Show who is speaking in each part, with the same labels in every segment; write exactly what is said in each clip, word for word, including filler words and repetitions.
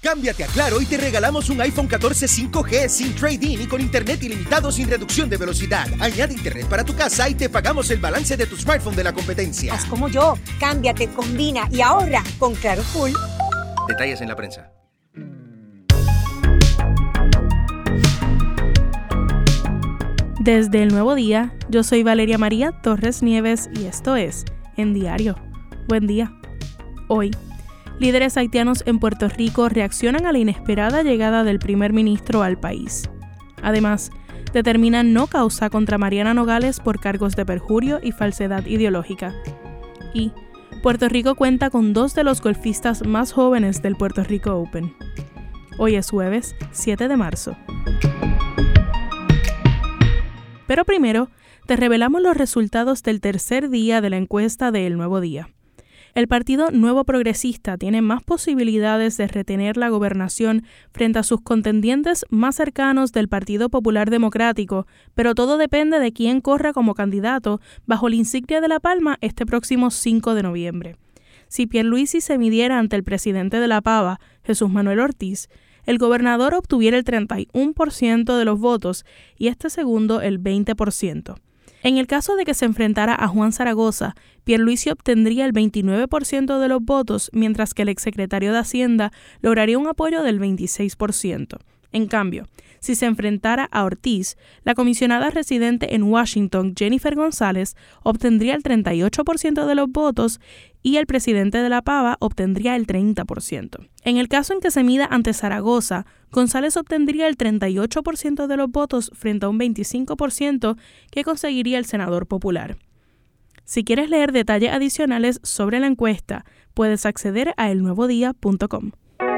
Speaker 1: Cámbiate a Claro y te regalamos un iPhone catorce cinco G sin trade-in y con internet ilimitado sin reducción de velocidad. Añade internet para tu casa y te pagamos el balance de tu smartphone de la competencia.
Speaker 2: Haz como yo, cámbiate, combina y ahorra con Claro Full.
Speaker 1: Detalles en la prensa.
Speaker 3: Desde El Nuevo Día, yo soy Valeria María Torres Nieves y esto es En Diario. Buen día. Hoy, líderes haitianos en Puerto Rico reaccionan a la inesperada llegada del primer ministro al país. Además, determinan no causa contra Mariana Nogales por cargos de perjurio y falsedad ideológica. Y Puerto Rico cuenta con dos de los golfistas más jóvenes del Puerto Rico Open. Hoy es jueves, siete de marzo. Pero primero, te revelamos los resultados del tercer día de la encuesta de El Nuevo Día. El Partido Nuevo Progresista tiene más posibilidades de retener la gobernación frente a sus contendientes más cercanos del Partido Popular Democrático, pero todo depende de quién corra como candidato bajo la insignia de La Palma este próximo cinco de noviembre. Si Pierluisi se midiera ante el presidente de La Pava, Jesús Manuel Ortiz, el gobernador obtuviera el treinta y uno por ciento de los votos y este segundo el veinte por ciento. En el caso de que se enfrentara a Juan Zaragoza, Pierluisi obtendría el veintinueve por ciento de los votos, mientras que el exsecretario de Hacienda lograría un apoyo del veintiséis por ciento. En cambio, si se enfrentara a Ortiz, la comisionada residente en Washington, Jennifer González, obtendría el treinta y ocho por ciento de los votos y el presidente de La Pava obtendría el treinta por ciento. En el caso en que se mida ante Zaragoza, González obtendría el treinta y ocho por ciento de los votos frente a un veinticinco por ciento que conseguiría el senador popular. Si quieres leer detalles adicionales sobre la encuesta, puedes acceder a el nuevo día punto com.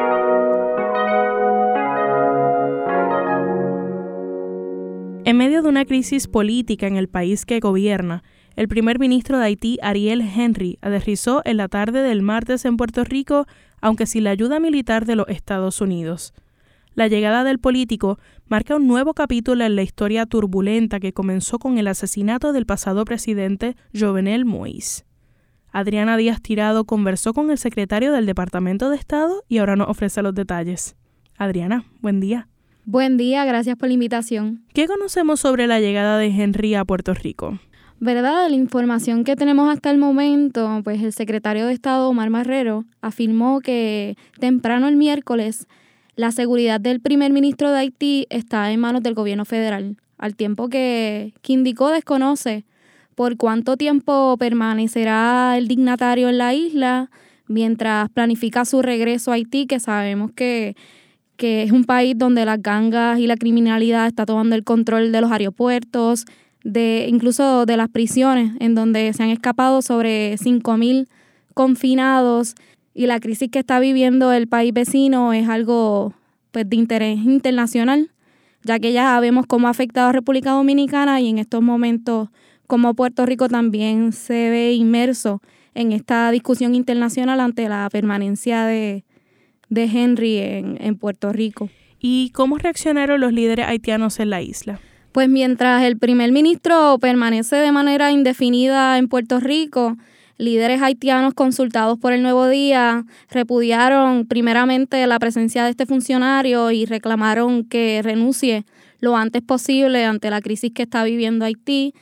Speaker 3: En medio de una crisis política en el país que gobierna, el primer ministro de Haití, Ariel Henry, aterrizó en la tarde del martes en Puerto Rico, aunque sin la ayuda militar de los Estados Unidos. La llegada del político marca un nuevo capítulo en la historia turbulenta que comenzó con el asesinato del pasado presidente Jovenel Moïse. Adriana Díaz Tirado conversó con el secretario del Departamento de Estado y ahora nos ofrece los detalles. Adriana, buen día.
Speaker 4: Buen día, gracias por la invitación.
Speaker 3: ¿Qué conocemos sobre la llegada de Henry a Puerto Rico?
Speaker 4: ¿Verdad? La información que tenemos hasta el momento, pues el secretario de Estado, Omar Marrero, afirmó que temprano el miércoles la seguridad del primer ministro de Haití está en manos del gobierno federal, al tiempo que, que indicó desconoce por cuánto tiempo permanecerá el dignatario en la isla mientras planifica su regreso a Haití, que sabemos que que es un país donde las gangas y la criminalidad está tomando el control de los aeropuertos, de incluso de las prisiones, en donde se han escapado sobre cinco mil confinados, y la crisis que está viviendo el país vecino es algo pues de interés internacional, ya que ya vemos cómo ha afectado a República Dominicana y en estos momentos cómo Puerto Rico también se ve inmerso en esta discusión internacional ante la permanencia de de Henry en, en Puerto Rico.
Speaker 3: ¿Y cómo reaccionaron los líderes haitianos en la isla?
Speaker 4: Pues mientras el primer ministro permanece de manera indefinida en Puerto Rico, líderes haitianos consultados por El Nuevo Día repudiaron primeramente la presencia de este funcionario y reclamaron que renuncie lo antes posible ante la crisis que está viviendo Haití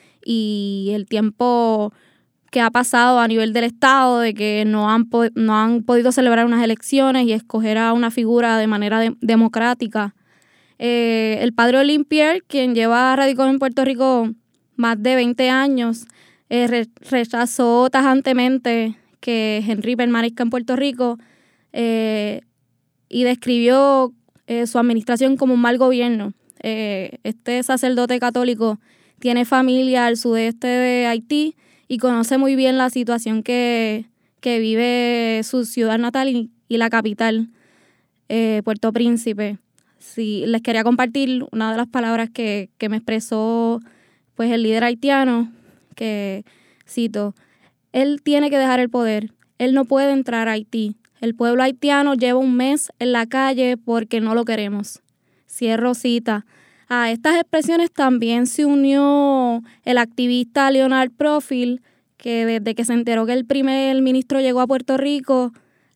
Speaker 4: y el tiempo que ha pasado a nivel del Estado, de que no han, po- no han podido celebrar unas elecciones y escoger a una figura de manera de- democrática. Eh, el padre Olimpier, quien lleva radicado en Puerto Rico más de veinte años, eh, re- rechazó tajantemente que Henry permanezca en Puerto Rico eh, y describió eh, su administración como un mal gobierno. Eh, este sacerdote católico tiene familia al sudeste de Haití y conoce muy bien la situación que, que vive su ciudad natal y, y la capital, eh, Puerto Príncipe. Sí, les quería compartir una de las palabras que, que me expresó pues, el líder haitiano, que cito: él tiene que dejar el poder, él no puede entrar a Haití. El pueblo haitiano lleva un mes en la calle porque no lo queremos. Cierro cita. A estas expresiones también se unió el activista Leonard Profil, que desde que se enteró que el primer ministro llegó a Puerto Rico,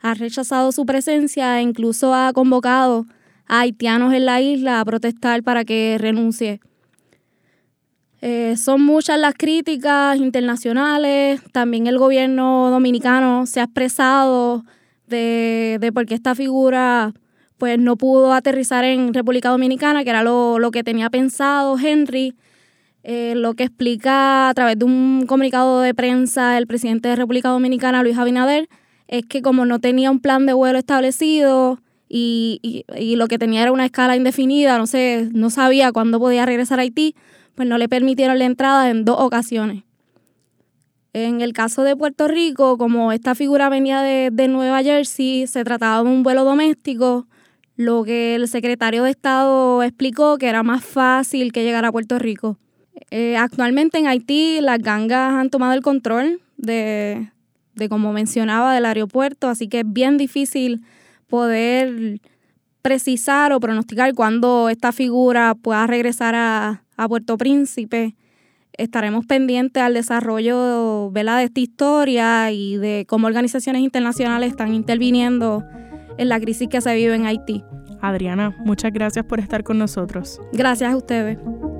Speaker 4: ha rechazado su presencia e incluso ha convocado a haitianos en la isla a protestar para que renuncie. Eh, son muchas las críticas internacionales, también el gobierno dominicano se ha expresado de, de por qué esta figura pues, no pudo aterrizar en República Dominicana, que era lo, lo que tenía pensado Henry. Eh, lo que explica a través de un comunicado de prensa el presidente de República Dominicana, Luis Abinader, es que como no tenía un plan de vuelo establecido y, y, y lo que tenía era una escala indefinida, no sé, no sabía cuándo podía regresar a Haití, pues no le permitieron la entrada en dos ocasiones. En el caso de Puerto Rico, como esta figura venía de, de Nueva Jersey, se trataba de un vuelo doméstico, lo que el secretario de Estado explicó que era más fácil que llegar a Puerto Rico. Eh, actualmente en Haití las gangas han tomado el control de, de, como mencionaba, del aeropuerto, así que es bien difícil poder precisar o pronosticar cuándo esta figura pueda regresar a, a Puerto Príncipe. Estaremos pendientes al desarrollo, ¿verdad?, de esta historia y de cómo organizaciones internacionales están interviniendo en la crisis que se vive en Haití.
Speaker 3: Adriana, muchas gracias por estar con nosotros.
Speaker 4: Gracias a ustedes.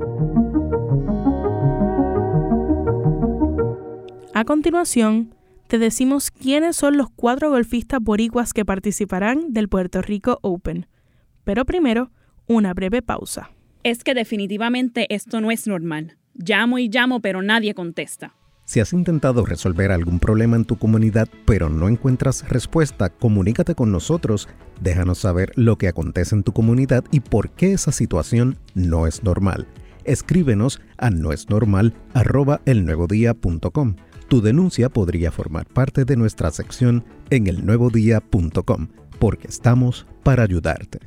Speaker 3: A continuación, te decimos quiénes son los cuatro golfistas boricuas que participarán del Puerto Rico Open. Pero primero, una breve pausa.
Speaker 5: Es que definitivamente esto no es normal. Llamo y llamo, pero nadie contesta.
Speaker 6: Si has intentado resolver algún problema en tu comunidad, pero no encuentras respuesta, comunícate con nosotros. Déjanos saber lo que acontece en tu comunidad y por qué esa situación no es normal. Escríbenos a noesnormal arroba elnuevodía punto com. Tu denuncia podría formar parte de nuestra sección en el nuevo día punto com, porque estamos para ayudarte.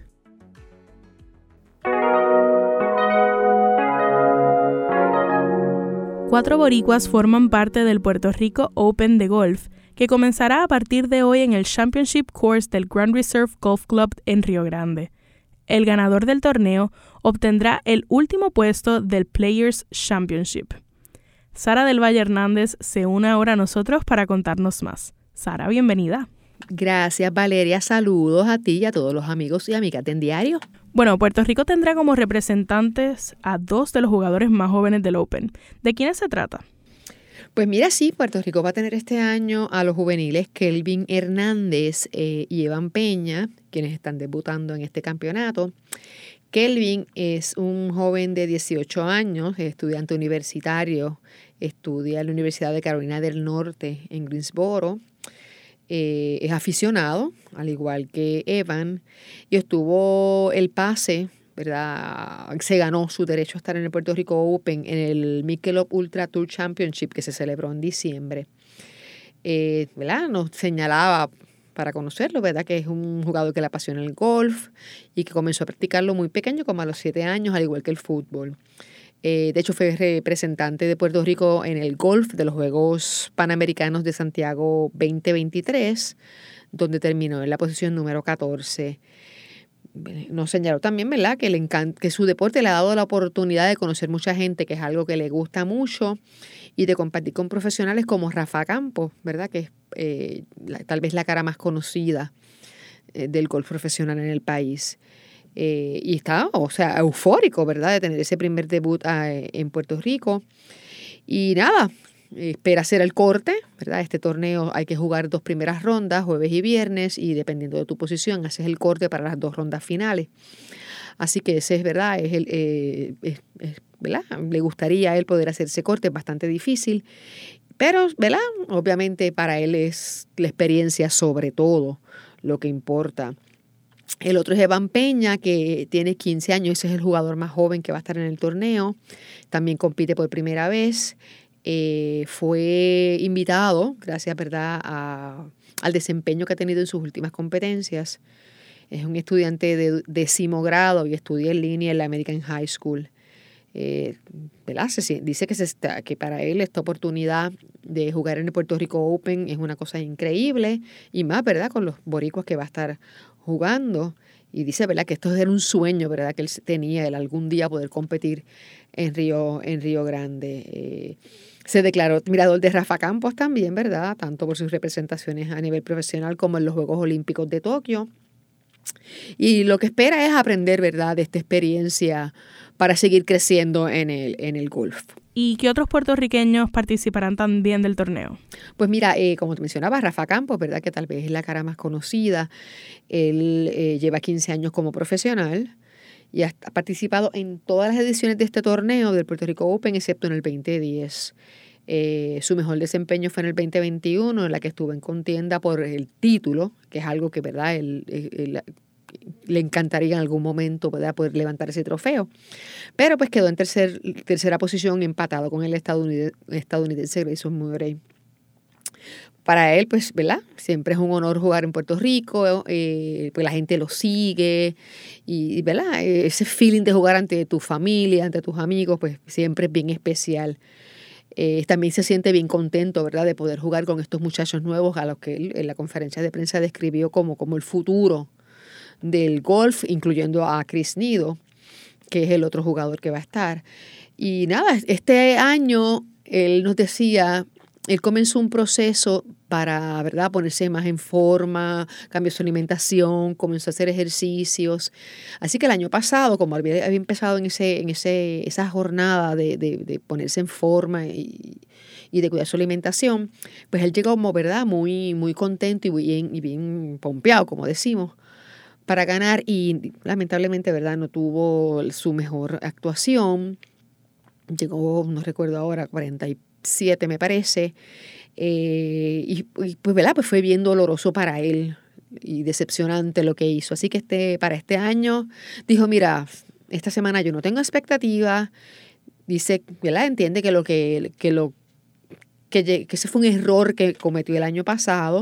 Speaker 3: Cuatro boricuas forman parte del Puerto Rico Open de golf, que comenzará a partir de hoy en el Championship Course del Grand Reserve Golf Club en Río Grande. El ganador del torneo obtendrá el último puesto del Players Championship. Sara del Valle Hernández se une ahora a nosotros para contarnos más. Sara, bienvenida.
Speaker 7: Gracias, Valeria. Saludos a ti y a todos los amigos y amigas de En Diario.
Speaker 3: Bueno, Puerto Rico tendrá como representantes a dos de los jugadores más jóvenes del Open. ¿De quiénes se trata?
Speaker 7: Pues mira, sí, Puerto Rico va a tener este año a los juveniles Kelvin Hernández eh, y Evan Peña, quienes están debutando en este campeonato. Kelvin es un joven de dieciocho años, estudiante universitario, estudia en la Universidad de Carolina del Norte en Greensboro. Eh, es aficionado, al igual que Evan, y obtuvo el pase, ¿verdad? Se ganó su derecho a estar en el Puerto Rico Open en el Michelob Ultra Tour Championship que se celebró en diciembre. Eh, ¿verdad? Nos señalaba para conocerlo, ¿verdad?, que es un jugador que le apasiona el golf y que comenzó a practicarlo muy pequeño, como a los siete años, al igual que el fútbol. Eh, de hecho, fue representante de Puerto Rico en el golf de los Juegos Panamericanos de Santiago veinte veintitrés, donde terminó en la posición número catorce. Nos señaló también, ¿verdad?, que, le encanta, que su deporte le ha dado la oportunidad de conocer mucha gente, que es algo que le gusta mucho, y de compartir con profesionales como Rafa Campos, ¿verdad?, que es eh, la, tal vez la cara más conocida eh, del golf profesional en el país. Eh, y está, o sea, eufórico, ¿verdad?, de tener ese primer debut eh, en Puerto Rico. Y nada, espera hacer el corte, ¿verdad? Este torneo hay que jugar dos primeras rondas, jueves y viernes, y dependiendo de tu posición, haces el corte para las dos rondas finales. Así que ese es, ¿verdad? Es el, eh, es, es, ¿verdad? Le gustaría a él poder hacer ese corte, es bastante difícil. Pero, ¿verdad?, obviamente para él es la experiencia sobre todo lo que importa. El otro es Evan Peña, que tiene quince años, ese es el jugador más joven que va a estar en el torneo. También compite por primera vez. Eh, fue invitado, gracias, ¿verdad?, a, al desempeño que ha tenido en sus últimas competencias. Es un estudiante de décimo grado y estudia en línea en la American High School. Eh, ¿verdad? Se, dice que, se está, que para él esta oportunidad de jugar en el Puerto Rico Open es una cosa increíble, y más, ¿verdad?, con los boricuas que va a estar jugando. Y dice, ¿verdad?, que esto era un sueño, ¿verdad?, que él tenía, el algún día poder competir en Río, en Río Grande. Eh, Se declaró admirador de Rafa Campos también, ¿verdad? Tanto por sus representaciones a nivel profesional como en los Juegos Olímpicos de Tokio. Y lo que espera es aprender, ¿verdad?, de esta experiencia para seguir creciendo en el, en el golf.
Speaker 3: ¿Y qué otros puertorriqueños participarán también del torneo?
Speaker 7: Pues mira, eh, como te mencionaba, Rafa Campos, ¿verdad?, que tal vez es la cara más conocida. Él eh, lleva quince años como profesional y ha participado en todas las ediciones de este torneo del Puerto Rico Open, excepto en el veinte diez. Eh, su mejor desempeño fue en el veinte veintiuno, en la que estuvo en contienda por el título, que es algo que, ¿verdad?, él, él, él le encantaría en algún momento, ¿verdad?, poder levantar ese trofeo. Pero pues quedó en tercer, tercera posición, empatado con el estadounidense, estadounidense Grayson Murray. Para él, pues, ¿verdad?, siempre es un honor jugar en Puerto Rico, eh, pues la gente lo sigue y, ¿verdad?, ese feeling de jugar ante tu familia, ante tus amigos, pues siempre es bien especial. Eh, también se siente bien contento, ¿verdad?, de poder jugar con estos muchachos nuevos a los que él en la conferencia de prensa describió como, como el futuro del golf, incluyendo a Chris Nido, que es el otro jugador que va a estar. Y nada, este año él nos decía, él comenzó un proceso para, ¿verdad?, ponerse más en forma, cambió su alimentación, comenzó a hacer ejercicios. Así que el año pasado, como había, había empezado en ese, en ese, esa jornada de, de, de ponerse en forma y, y de cuidar su alimentación, pues él llegó como, ¿verdad?, muy, muy contento y bien, y bien pompeado, como decimos, para ganar, y lamentablemente, ¿verdad?, no tuvo su mejor actuación. Llegó, no recuerdo ahora, cuarenta y siete me parece, eh, y, y pues, ¿verdad?, pues fue bien doloroso para él y decepcionante lo que hizo. Así que este, para este año dijo, mira, esta semana yo no tengo expectativas. Dice, ¿verdad?, entiende que lo que, que lo que, que ese fue un error que cometió el año pasado.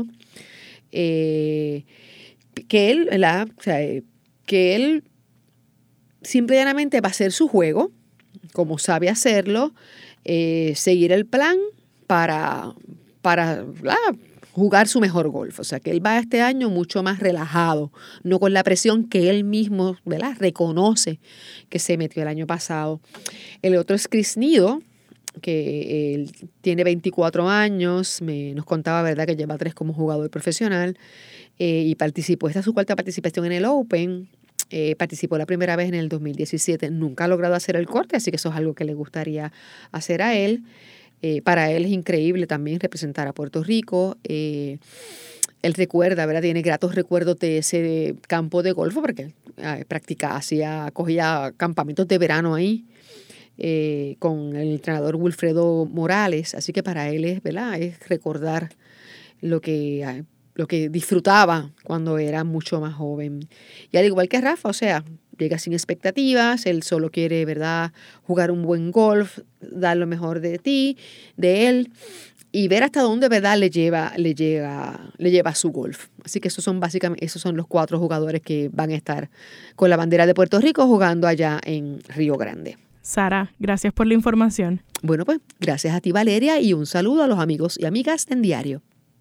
Speaker 7: Eh, que él, ¿verdad?, o sea, que él simple y llanamente va a hacer su juego, como sabe hacerlo, eh, seguir el plan para, para ¿verdad?, jugar su mejor golf. O sea, que él va este año mucho más relajado, no con la presión que él mismo, ¿verdad?, reconoce que se metió el año pasado. El otro es Chris Nido, que él tiene veinticuatro años, me, nos contaba, ¿verdad?, que lleva tres como jugador profesional, eh, y participó, esta es su cuarta participación en el Open, eh, participó la primera vez en el dos mil diecisiete, nunca ha logrado hacer el corte, así que eso es algo que le gustaría hacer a él. Eh, para él es increíble también representar a Puerto Rico. Eh, él recuerda, ¿verdad?, tiene gratos recuerdos de ese campo de golf, porque eh, practicaba, hacía, cogía campamentos de verano ahí, Eh, con el entrenador Wilfredo Morales, así que para él es, ¿verdad?, es recordar lo que, lo que disfrutaba cuando era mucho más joven. Y al igual que Rafa, o sea, llega sin expectativas, él solo quiere, ¿verdad?, jugar un buen golf, dar lo mejor de ti, de él, y ver hasta dónde, ¿verdad?, le lleva, le llega, le lleva su golf. Así que esos son básicamente, esos son los cuatro jugadores que van a estar con la bandera de Puerto Rico jugando allá en Río Grande.
Speaker 3: Sara, gracias por la información.
Speaker 7: Bueno, pues gracias a ti, Valeria, y un saludo a los amigos y amigas en Diario.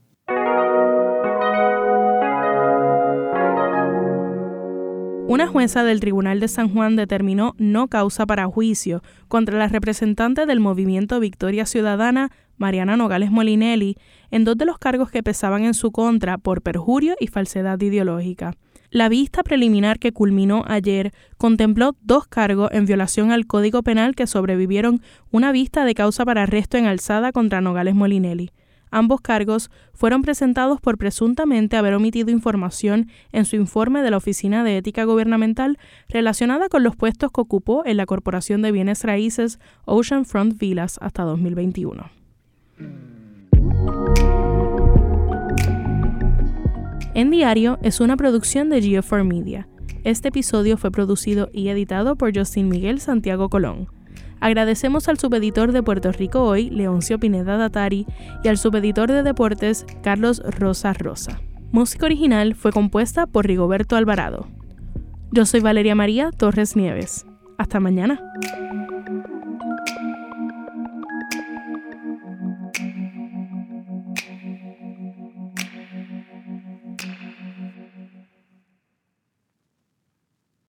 Speaker 3: Una jueza del Tribunal de San Juan determinó no causa para juicio contra la representante del movimiento Victoria Ciudadana, Mariana Nogales Molinelli, en dos de los cargos que pesaban en su contra por perjurio y falsedad ideológica. La vista preliminar que culminó ayer contempló dos cargos en violación al Código Penal que sobrevivieron una vista de causa para arresto en alzada contra Nogales Molinelli. Ambos cargos fueron presentados por presuntamente haber omitido información en su informe de la Oficina de Ética Gubernamental relacionada con los puestos que ocupó en la Corporación de Bienes Raíces Oceanfront Villas hasta dos mil veintiuno. En Diario es una producción de Geo cuatro Media. Este episodio fue producido y editado por Justin Miguel Santiago Colón. Agradecemos al subeditor de Puerto Rico Hoy, Leoncio Pineda Datari, y al subeditor de Deportes, Carlos Rosa Rosa. Música original fue compuesta por Rigoberto Alvarado. Yo soy Valeria María Torres Nieves. Hasta mañana.